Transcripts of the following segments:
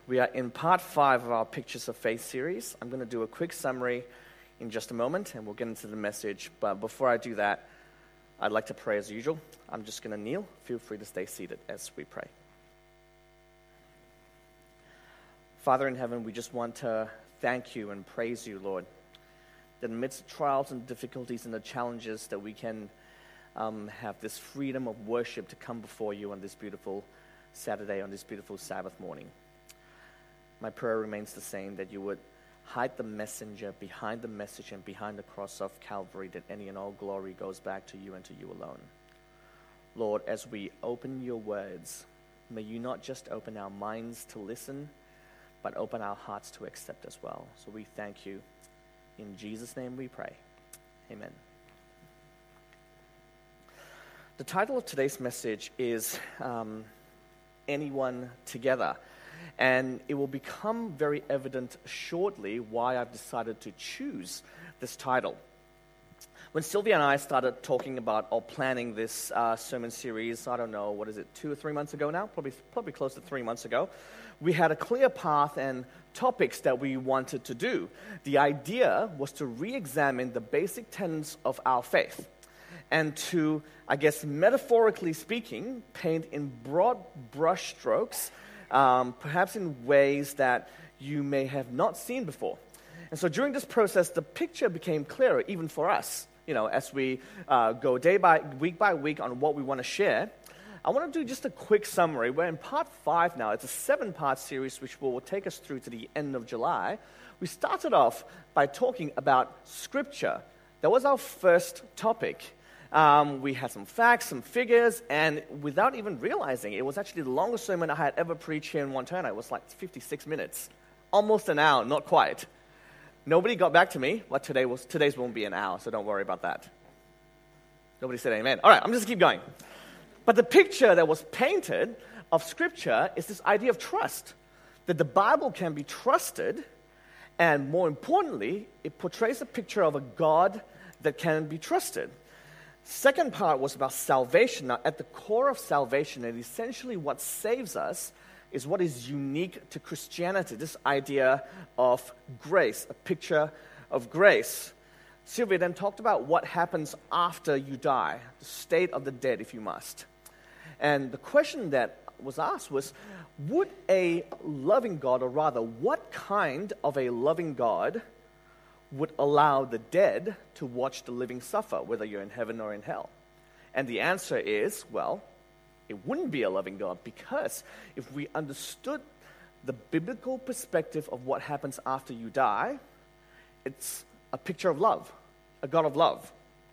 We are in part 5 of our Pictures of Faith series. I'm going to do a quick summary in just a moment, and we'll get into the message. But before I do that, I'd like to pray as usual. I'm just going to kneel. Feel free to stay seated as we pray. Father in heaven, we just want to thank you and praise you, Lord, that amidst trials and difficulties and the challenges that we can have this freedom of worship to come before you on this beautiful Saturday, on this beautiful Sabbath morning. My prayer remains the same, that you would hide the messenger behind the message and behind the cross of Calvary, that any and all glory goes back to you and to you alone. Lord, as we open your words, may you not just open our minds to listen, but open our hearts to accept as well. So we thank you. In Jesus' name we pray. Amen. The title of today's message is Anyone Together. And it will become very evident shortly why I've decided to choose this title. When Sylvia and I started talking about or planning this sermon series, I don't know, 2 or 3 months ago now? Probably close to 3 months ago. We had a clear path and topics that we wanted to do. The idea was to re-examine the basic tenets of our faith and to, I guess, metaphorically speaking, paint in broad brush strokes, perhaps in ways that you may have not seen before. And so during this process, the picture became clearer, even for us. You know, as we go week by week on what we want to share, I want to do just a quick summary. We're in part 5 now. It's a 7-part series which will take us through to the end of July. We started off by talking about Scripture. That was our first topic. We had some facts, some figures, and without even realizing, it was actually the longest sermon I had ever preached here in Montana. It was like 56 minutes. Almost an hour, not quite. Nobody got back to me, but today's won't be an hour, so don't worry about that. Nobody said amen. All right, I'm just going to keep going. But the picture that was painted of Scripture is this idea of trust, that the Bible can be trusted, and more importantly, it portrays a picture of a God that can be trusted. Second part was about salvation. Now, at the core of salvation, and essentially what saves us, is what is unique to Christianity, this idea of grace, a picture of grace. Sylvia then talked about what happens after you die, the state of the dead, if you must. And the question that was asked was, would a loving God, or rather, what kind of a loving God would allow the dead to watch the living suffer, whether you're in heaven or in hell? And the answer is, well, it wouldn't be a loving God, because if we understood the biblical perspective of what happens after you die, it's a picture of love, a God of love.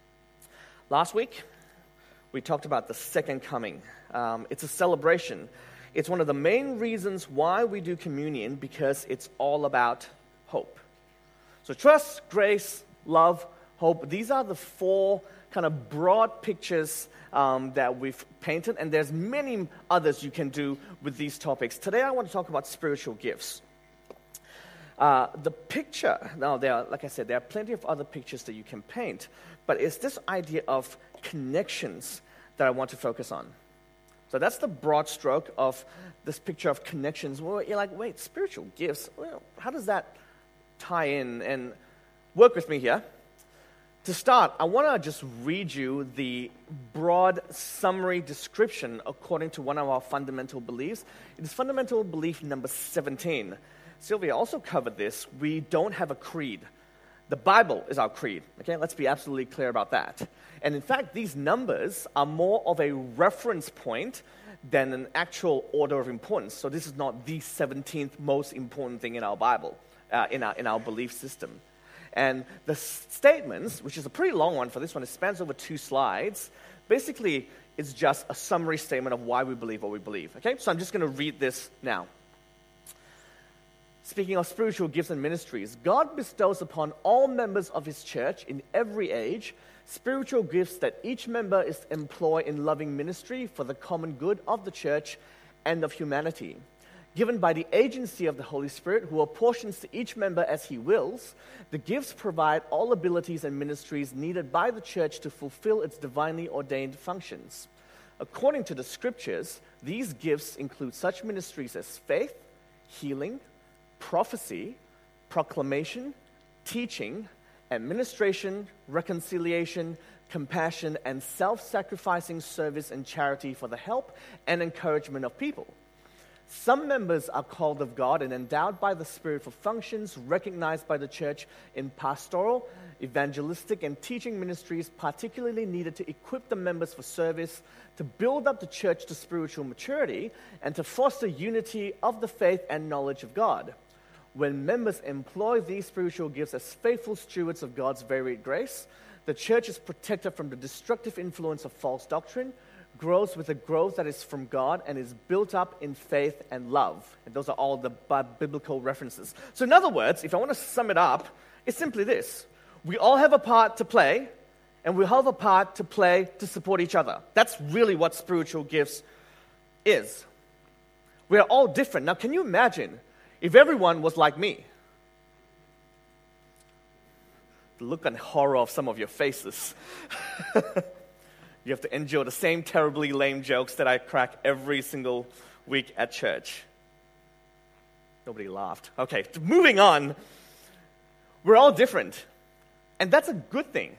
Last week, we talked about the second coming. It's a celebration. It's one of the main reasons why we do communion, because it's all about hope. So trust, grace, love, hope. These are the 4 kind of broad pictures that we've painted, and there's many others you can do with these topics. Today I want to talk about spiritual gifts. The picture, now like I said, there are plenty of other pictures that you can paint, but it's this idea of connections that I want to focus on. So that's the broad stroke of this picture of connections. Well, you're like, wait, spiritual gifts? Well, how does that tie in? And work with me here. To start, I want to just read you the broad summary description according to one of our fundamental beliefs. It is fundamental belief number 17. Sylvia also covered this. We don't have a creed. The Bible is our creed. Okay, let's be absolutely clear about that. And in fact, these numbers are more of a reference point than an actual order of importance. So this is not the 17th most important thing in our Bible, in our belief system. And the statements, which is a pretty long one for this one, it spans over 2 slides. Basically, it's just a summary statement of why we believe what we believe. Okay, so I'm just going to read this now. Speaking of spiritual gifts and ministries, God bestows upon all members of His church in every age spiritual gifts that each member is employed in loving ministry for the common good of the church and of humanity. Given by the agency of the Holy Spirit, who apportions to each member as He wills, the gifts provide all abilities and ministries needed by the church to fulfill its divinely ordained functions. According to the Scriptures, these gifts include such ministries as faith, healing, prophecy, proclamation, teaching, administration, reconciliation, compassion, and self-sacrificing service and charity for the help and encouragement of people. Some members are called of God and endowed by the Spirit for functions recognized by the church in pastoral, evangelistic, and teaching ministries particularly needed to equip the members for service, to build up the church to spiritual maturity, and to foster unity of the faith and knowledge of God. When members employ these spiritual gifts as faithful stewards of God's varied grace, the church is protected from the destructive influence of false doctrine, grows with a growth that is from God, and is built up in faith and love. And those are all the biblical references. So in other words, if I want to sum it up, it's simply this. We all have a part to play, and we all have a part to play to support each other. That's really what spiritual gifts is. We are all different. Now, can you imagine if everyone was like me? The look and horror of some of your faces. You have to endure the same terribly lame jokes that I crack every single week at church. Nobody laughed. Okay, moving on. We're all different. And that's a good thing.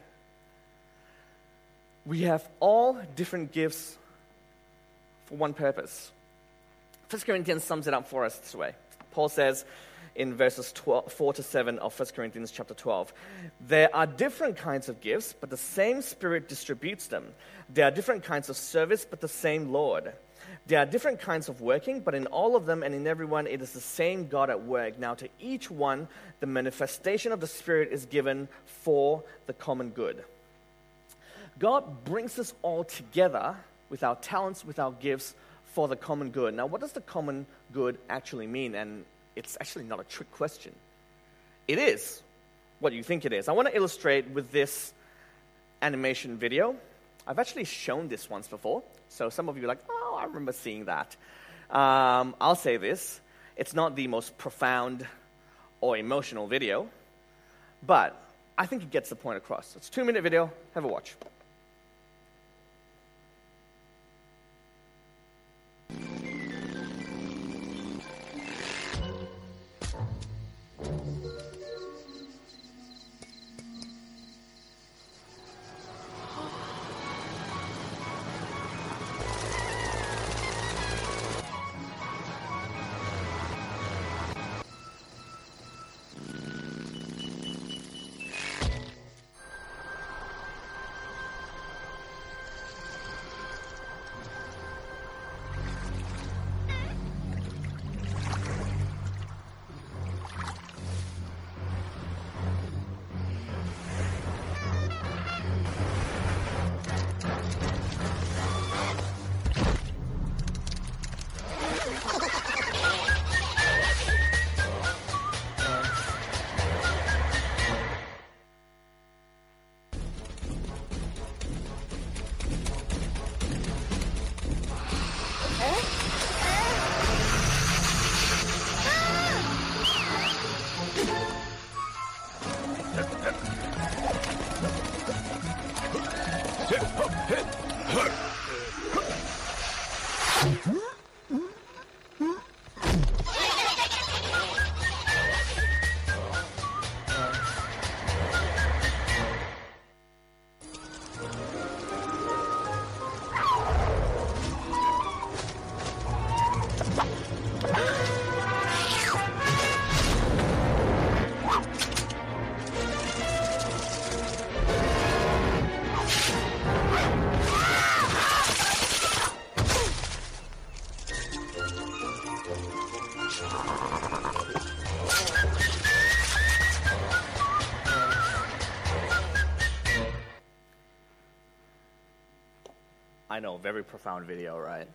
We have all different gifts for one purpose. 1 Corinthians sums it up for us this way. Paul says in verses 4 to 7 of 1 Corinthians chapter 12, there are different kinds of gifts, but the same Spirit distributes them. There are different kinds of service, but the same Lord. There are different kinds of working, but in all of them and in everyone it is the same God at work. Now to each one, the manifestation of the Spirit is given for the common good. God brings us all together with our talents, with our gifts, for the common good. Now what does the common good actually mean? And it's actually not a trick question. It is what you think it is. I want to illustrate with this animation video. I've actually shown this once before, so some of you are like, oh, I remember seeing that. I'll say this. It's not the most profound or emotional video, but I think it gets the point across. It's a 2-minute video. Have a watch. I know, very profound video, right?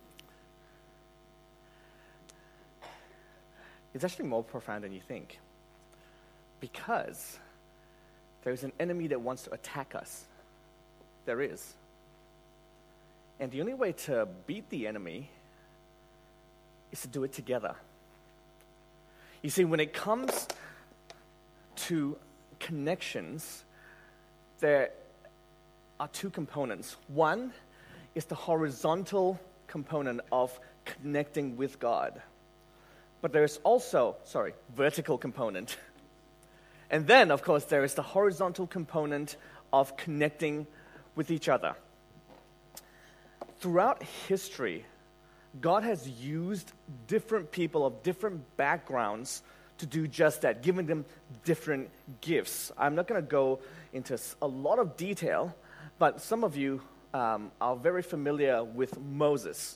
It's actually more profound than you think. Because there's an enemy that wants to attack us. There is. And the only way to beat the enemy is to do it together. You see, when it comes to connections, there are two components. One is the horizontal component of connecting with God. but there is also, vertical component. And then, of course, there is the horizontal component of connecting with each other. Throughout history, God has used different people of different backgrounds to do just that, giving them different gifts. I'm not going to go into a lot of detail, but some of you are very familiar with Moses.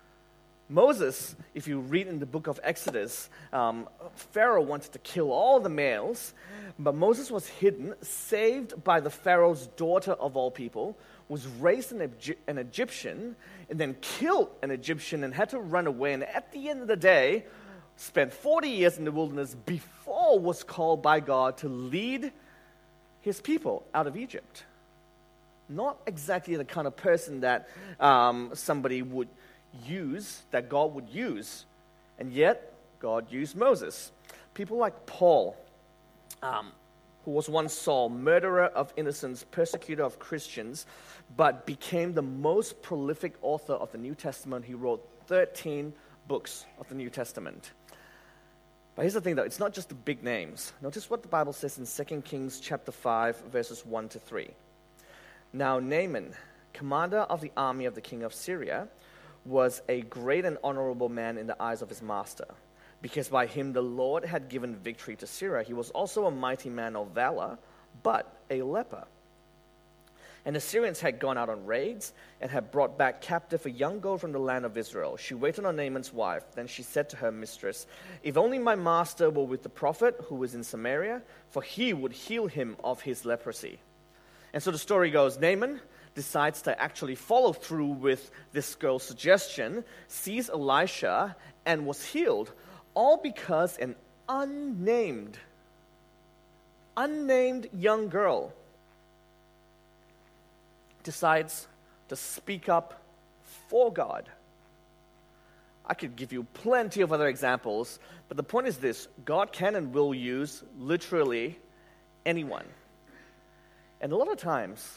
Moses, if you read in the book of Exodus, Pharaoh wanted to kill all the males, but Moses was hidden, saved by the Pharaoh's daughter of all people, was raised an Egyptian, and then killed an Egyptian and had to run away. And at the end of the day, spent 40 years in the wilderness before was called by God to lead his people out of Egypt. Not exactly the kind of person that somebody would use, that God would use. And yet, God used Moses. People like Paul, who was once Saul, murderer of innocents, persecutor of Christians, but became the most prolific author of the New Testament. He wrote 13 books of the New Testament. But here's the thing, though. It's not just the big names. Notice what the Bible says in 2 Kings chapter 5, verses 1 to 3. Now Naaman, commander of the army of the king of Syria, was a great and honorable man in the eyes of his master, because by him the Lord had given victory to Syria. He was also a mighty man of valor, but a leper. And the Syrians had gone out on raids and had brought back captive a young girl from the land of Israel. She waited on Naaman's wife. Then she said to her mistress, "If only my master were with the prophet who is in Samaria, for he would heal him of his leprosy." And so the story goes, Naaman decides to actually follow through with this girl's suggestion, sees Elisha, and was healed, all because an unnamed young girl decides to speak up for God. I could give you plenty of other examples, but the point is this: God can and will use literally anyone. And a lot of times,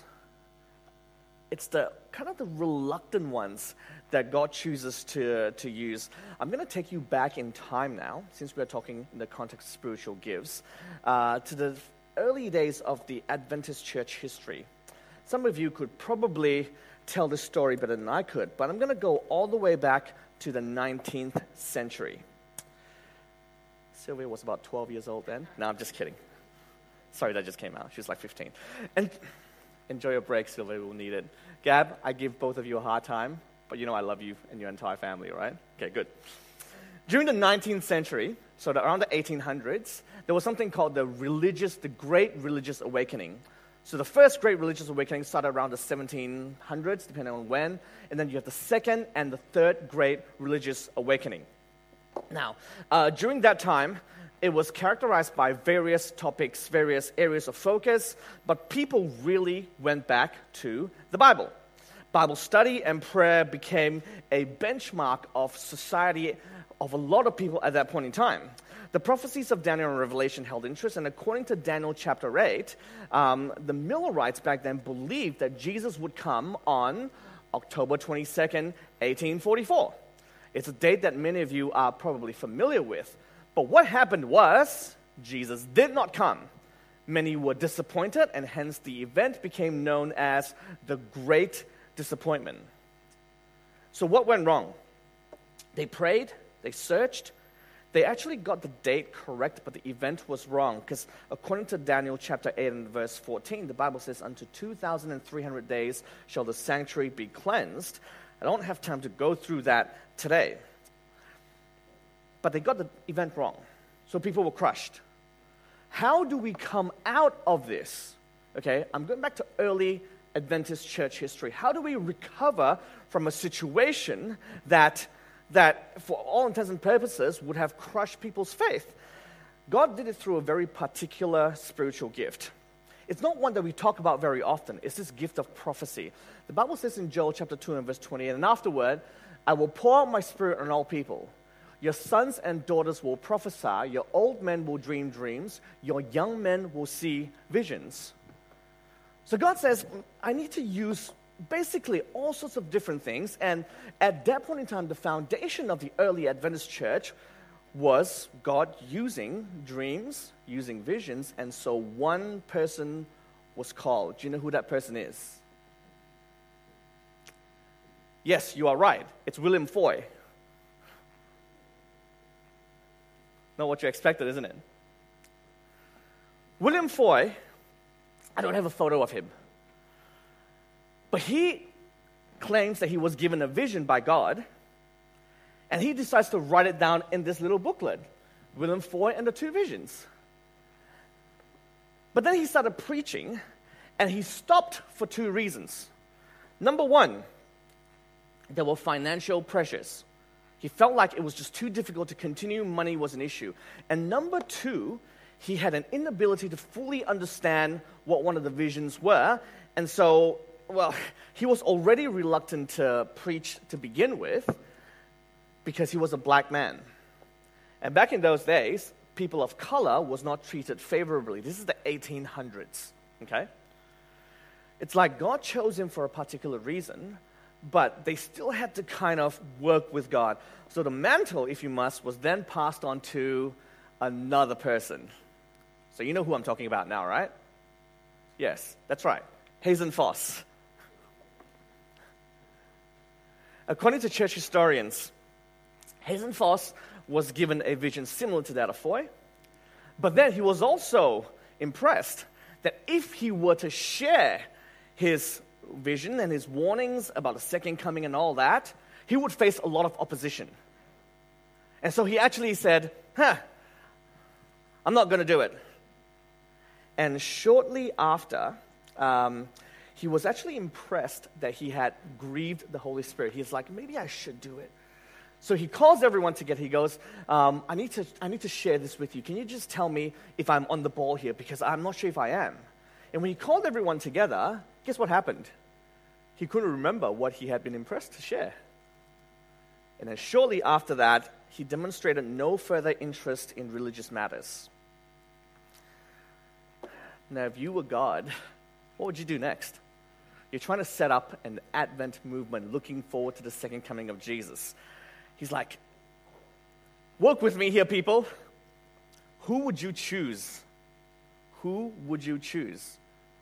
it's the kind of the reluctant ones that God chooses to use. I'm going to take you back in time now, since we're talking in the context of spiritual gifts, to the early days of the Adventist church history. Some of you could probably tell this story better than I could, but I'm going to go all the way back to the 19th century. Sylvia was about 12 years old then. No, I'm just kidding. Sorry, that just came out. She was like 15. And enjoy your break, Sylvia. We'll need it. Gab, I give both of you a hard time, but you know I love you and your entire family, right? Okay, good. During the 19th century, so around the 1800s, there was something called the Great Religious Awakening. So the first Great Religious Awakening started around the 1700s, depending on when, and then you have the second and the third Great Religious Awakening. Now, during that time, it was characterized by various topics, various areas of focus, but people really went back to the Bible. Bible study and prayer became a benchmark of society of a lot of people at that point in time. The prophecies of Daniel and Revelation held interest, and according to Daniel chapter 8, the Millerites back then believed that Jesus would come on October 22nd, 1844. It's a date that many of you are probably familiar with. But what happened was, Jesus did not come. Many were disappointed, and hence the event became known as the Great Disappointment. So what went wrong? They prayed, they searched, they actually got the date correct, but the event was wrong, because according to Daniel chapter 8 and verse 14, the Bible says, "Unto 2,300 days shall the sanctuary be cleansed." I don't have time to go through that today. But they got the event wrong, so people were crushed. How do we come out of this? Okay, I'm going back to early Adventist church history. How do we recover from a situation that for all intents and purposes would have crushed people's faith? God did it through a very particular spiritual gift. It's not one that we talk about very often. It's this gift of prophecy. The Bible says in Joel chapter 2 and verse 28, "And afterward, I will pour out my spirit on all people. Your sons and daughters will prophesy, your old men will dream dreams, your young men will see visions." So God says, I need to use basically all sorts of different things. And at that point in time, the foundation of the early Adventist church was God using dreams, using visions, and so one person was called. Do you know who that person is? Yes, you are right. It's William Foy. Not what you expected, isn't it? William Foy, I don't have a photo of him, but he claims that he was given a vision by God, and he decides to write it down in this little booklet, William Foy and the Two Visions. But then he started preaching, and he stopped for two reasons. Number one, there were financial pressures. He felt like it was just too difficult to continue. Money was an issue. And number two, he had an inability to fully understand what one of the visions were. And so, he was already reluctant to preach to begin with because he was a black man. And back in those days, people of color was not treated favorably. This is the 1800s, okay? It's like God chose him for a particular reason, but they still had to kind of work with God. So the mantle, if you must, was then passed on to another person. So you know who I'm talking about now, right? Yes, that's right. Hazen Foss. According to church historians, Hazen Foss was given a vision similar to that of Foy, but then he was also impressed that if he were to share his vision and his warnings about the second coming and all that, he would face a lot of opposition. And so he actually said, I'm not going to do it. And shortly after, he was actually impressed that he had grieved the Holy Spirit. He's like, maybe I should do it. So he calls everyone together. He goes, I need to share this with you. Can you just tell me if I'm on the ball here? Because I'm not sure if I am. And when he called everyone together, guess what happened? He couldn't remember what he had been impressed to share. And then shortly after that, he demonstrated no further interest in religious matters. Now, if you were God, what would you do next? You're trying to set up an Advent movement looking forward to the second coming of Jesus. He's like, work with me here, people. Who would you choose? Who would you choose?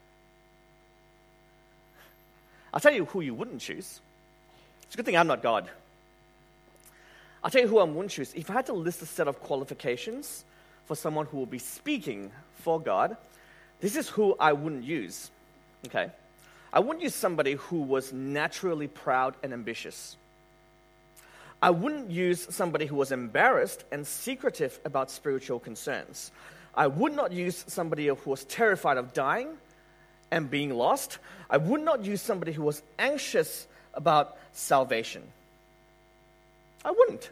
I'll tell you who you wouldn't choose. It's a good thing I'm not God. I'll tell you who I wouldn't choose. If I had to list a set of qualifications for someone who will be speaking for God, this is who I wouldn't use. Okay? I wouldn't use somebody who was naturally proud and ambitious. I wouldn't use somebody who was embarrassed and secretive about spiritual concerns. I would not use somebody who was terrified of dying and being lost. I would not use somebody who was anxious about salvation. I wouldn't.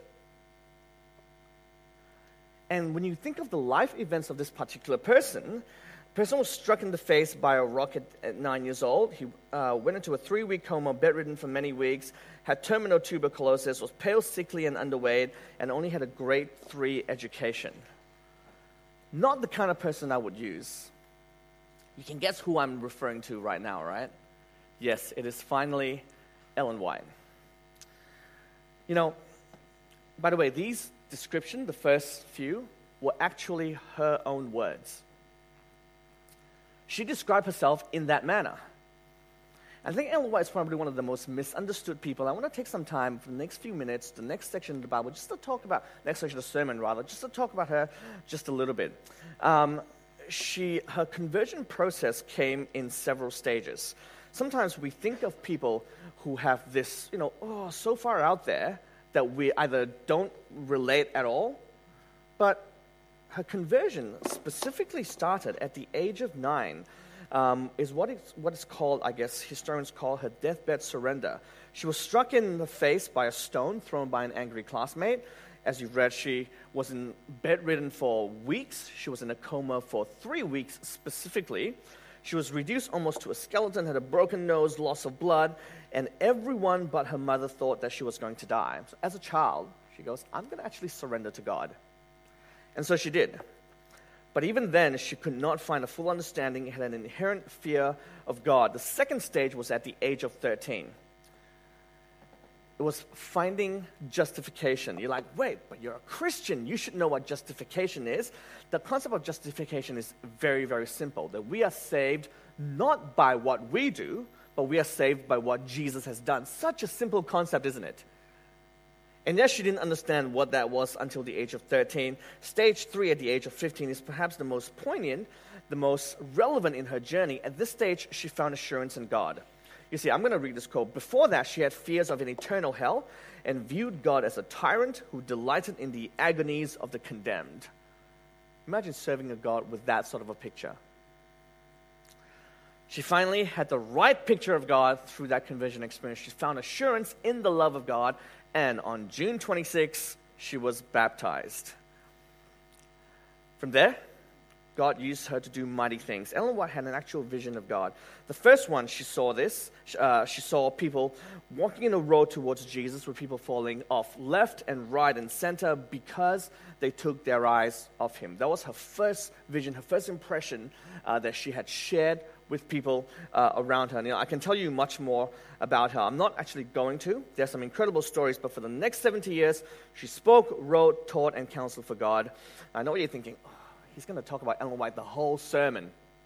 And when you think of the life events of this particular person, the person was struck in the face by a rock at 9 years old. He went into a 3-week coma, bedridden for many weeks, had terminal tuberculosis, was pale, sickly, and underweight, and only had a grade 3 education. Not the kind of person I would use. You can guess who I'm referring to right now, right? Yes, it is finally Ellen White. You know, by the way, these descriptions, the first few, were actually her own words. She described herself in that manner. I think Ellen White is probably one of the most misunderstood people. I want to take some time for the next few minutes, the next section of the Bible, just to talk about, next section of the sermon rather, just to talk about her just a little bit. Her conversion process came in several stages. Sometimes we think of people who have this, so far out there that we either don't relate at all, but her conversion specifically started at the age of 9, is what is called, I guess, historians call her deathbed surrender. She was struck in the face by a stone thrown by an angry classmate. As you've read, she was bedridden for weeks. She was in a coma for 3 weeks specifically. She was reduced almost to a skeleton, had a broken nose, loss of blood, and everyone but her mother thought that she was going to die. So as a child, she goes, I'm going to actually surrender to God. And so she did. But even then, she could not find a full understanding, had an inherent fear of God. The second stage was at the age of 13. It was finding justification. You're like, wait, but you're a Christian. You should know what justification is. The concept of justification is very, very simple. That we are saved not by what we do, but we are saved by what Jesus has done. Such a simple concept, isn't it? And yes, she didn't understand what that was until the age of 13. Stage 3 at the age of 15 is perhaps the most poignant, the most relevant in her journey. At this stage, she found assurance in God. You see, I'm going to read this quote. Before that, she had fears of an eternal hell and viewed God as a tyrant who delighted in the agonies of the condemned. Imagine serving a God with that sort of a picture. She finally had the right picture of God through that conversion experience. She found assurance in the love of God, and on June 26, she was baptized. From there, God used her to do mighty things. Ellen White had an actual vision of God. The first one, she saw people walking in a road towards Jesus with people falling off left and right and center because they took their eyes off him. That was her first vision, her first impression that she had shared with people around her. And, I can tell you much more about her. I'm not actually going to. There's some incredible stories, but for the next 70 years, she spoke, wrote, taught, and counseled for God. I know what you're thinking. He's going to talk about Ellen White the whole sermon.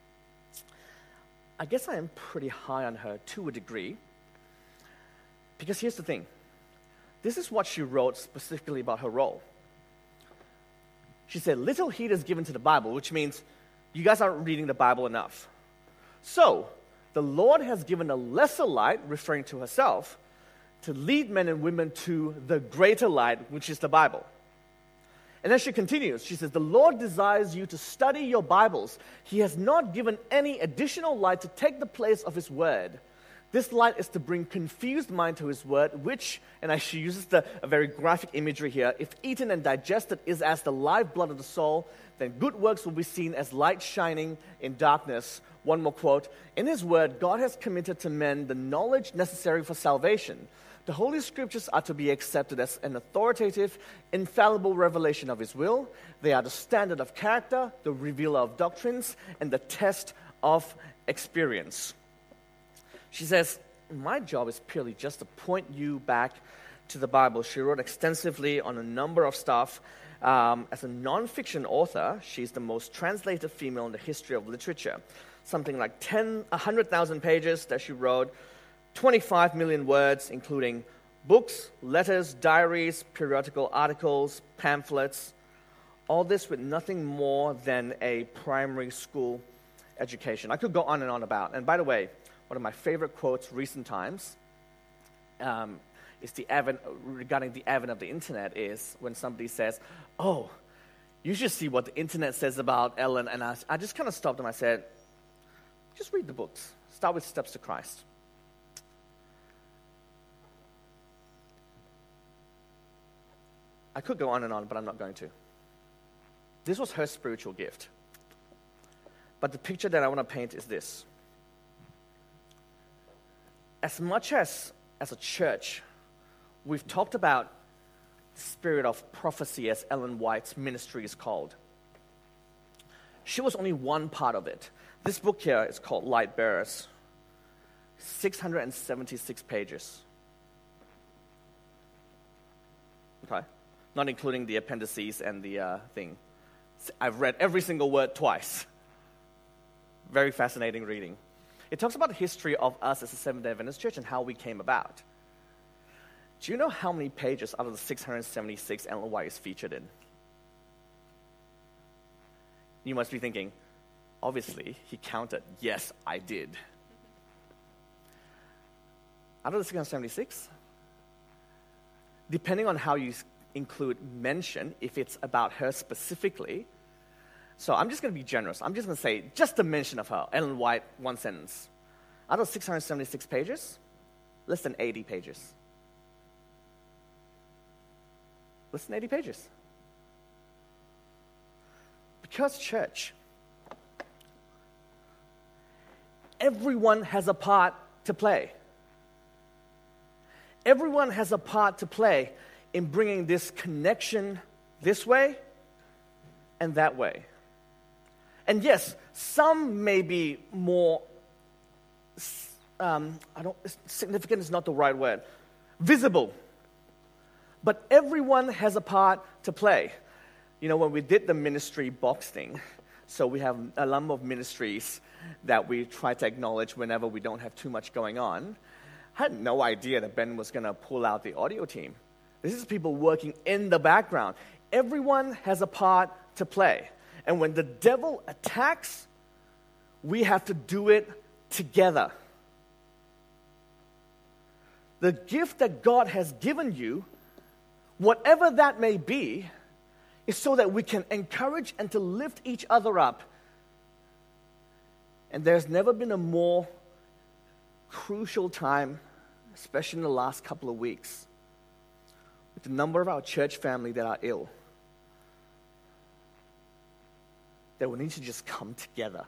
I guess I am pretty high on her to a degree. Because here's the thing. This is what she wrote specifically about her role. She said, little heed is given to the Bible, which means you guys aren't reading the Bible enough. So, the Lord has given a lesser light, referring to herself, to lead men and women to the greater light, which is the Bible. And then she continues, she says, the Lord desires you to study your Bibles. He has not given any additional light to take the place of his word. This light is to bring confused mind to his word, which, and she uses a very graphic imagery here, if eaten and digested is as the lifeblood of the soul, then good works will be seen as light shining in darkness. One more quote, in his word, God has committed to men the knowledge necessary for salvation. The Holy Scriptures are to be accepted as an authoritative, infallible revelation of his will. They are the standard of character, the revealer of doctrines, and the test of experience. She says, my job is purely just to point you back to the Bible. She wrote extensively on a number of stuff. As a non-fiction author, she's the most translated female in the history of literature. Something like 100,000 pages that she wrote, 25 million words, including books, letters, diaries, periodical articles, pamphlets, all this with nothing more than a primary school education. I could go on and on about. And by the way, one of my favorite quotes recent times is regarding the advent of the internet is when somebody says, oh, you should see what the internet says about Ellen. And I just kind of stopped and I said, just read the books. Start with Steps to Christ. I could go on and on, but I'm not going to. This was her spiritual gift. But the picture that I want to paint is this. As much as a church, we've talked about the spirit of prophecy, as Ellen White's ministry is called. She was only one part of it. This book here is called Light Bearers. 676 pages. Okay? Not including the appendices and the thing. I've read every single word twice. Very fascinating reading. It talks about the history of us as a Seventh-day Adventist church and how we came about. Do you know how many pages out of the 676 Ellen White is featured in? You must be thinking, obviously, he counted. Yes, I did. Out of the 676, depending on how you include mention, if it's about her specifically, so I'm just going to be generous. I'm just going to say just a mention of her, Ellen White, one sentence. Out of 676 pages, less than 80 pages. Less than 80 pages. Because, church, everyone has a part to play. Everyone has a part to play in bringing this connection this way and that way. And yes, some may be more, significant is not the right word. visible. But everyone has a part to play. You know, when we did the ministry box thing, so we have a number of ministries that we try to acknowledge whenever we don't have too much going on. I had no idea that Ben was going to pull out the audio team. This is people working in the background. Everyone has a part to play. And when the devil attacks, we have to do it together. The gift that God has given you, whatever that may be, is so that we can encourage and to lift each other up. And there's never been a more crucial time, especially in the last couple of weeks, with the number of our church family that are ill, that we need to just come together.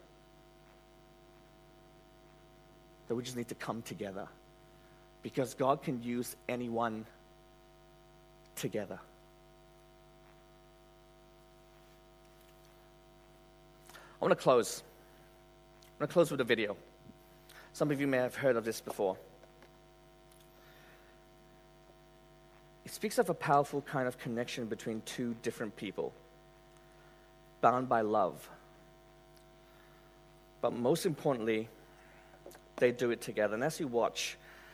That we just need to come together. Because God can use anyone together. I want to close. I'm going to close with a video. Some of you may have heard of this before. It speaks of a powerful kind of connection between two different people, bound by love. But most importantly, they do it together. And as you watch,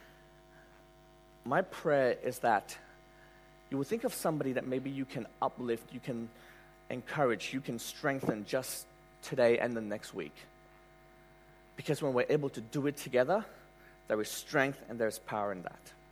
my prayer is that you will think of somebody that maybe you can uplift, you can encourage, you can strengthen just today and the next week. Because when we're able to do it together, there is strength and there's power in that.